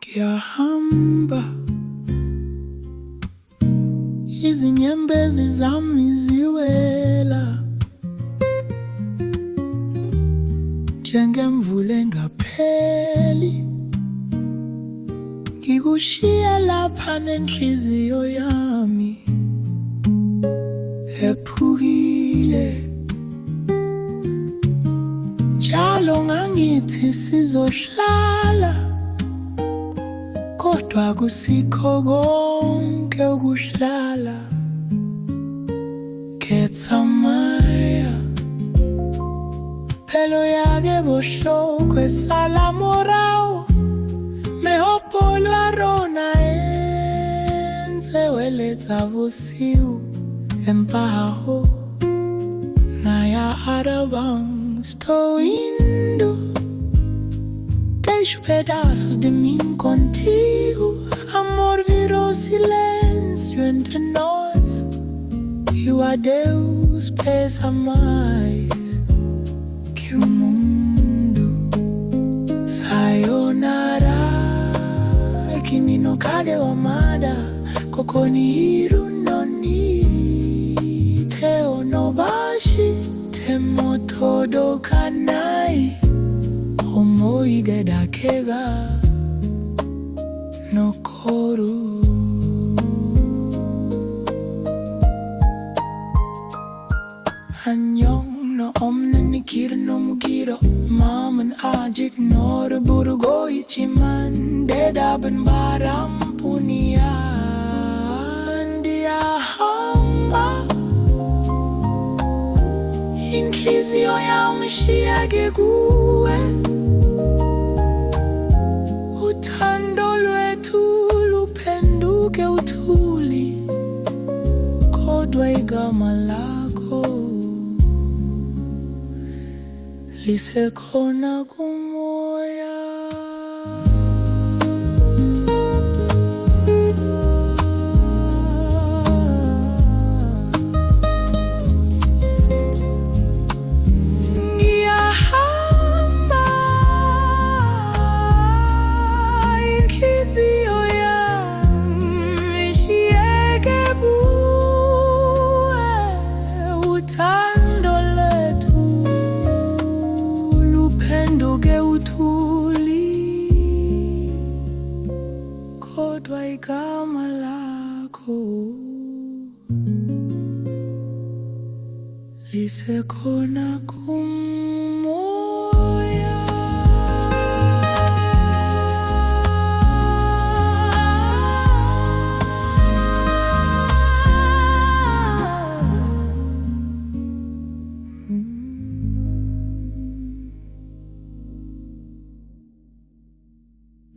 Ngiyahamba izinyembezi zami ziwela njengemvula engapheli, ngikushiya lapha nenhliziyo yami ephukile. Njalo ngangithi sizohlala, kodwa kusikho konke ukuhlala. Ketsamaya pelo yake bohlokwe sala morao, me hopola rona entse weletsa bosiu empaho naya arabang estou indo. Deixo pedaços de mim contigo. Amor virou silêncio entre nós, e o adeus pesa mais que o mundo. Sayonara, kimi no kage wa amada, kokoniru no ni te onobashi temo todo kanai. Omoide dakega no koru. Anyong no omne nikira no mugiro, maman ajik nor burgo ichiman dedaben baram punia dia hamba. Inhliziyo yami ishiyeke kuwe, uthando lwethu luphenduke uthuli, kodwa igama lakho lisekhona kumoya. Uthando lwethu luphenduke uthuli, kodwa igama lakho lisekhona kumoya.